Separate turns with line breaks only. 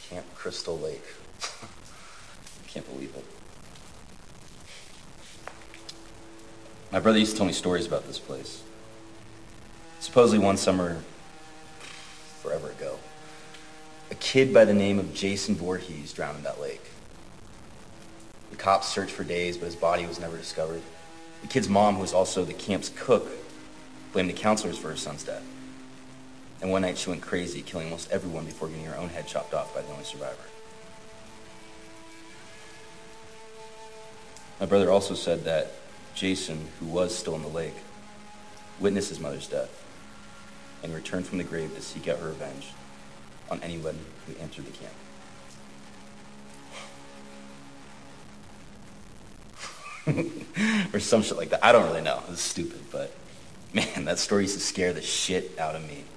Camp Crystal Lake. Can't believe it. My brother used to tell me stories about this place. Supposedly one summer, forever ago, a kid by the name of Jason Voorhees drowned in that lake. The cops searched for days, but his body was never discovered. The kid's mom, who was also the camp's cook, blamed the counselors for her son's death. And one night she went crazy, killing almost everyone before getting her own head chopped off by the only survivor. My brother also said that Jason, who was still in the lake, witnessed his mother's death and returned from the grave to seek out her revenge on anyone who entered the camp. Or some shit like that. I don't really know. It's stupid, but man, that story used to scare the shit out of me.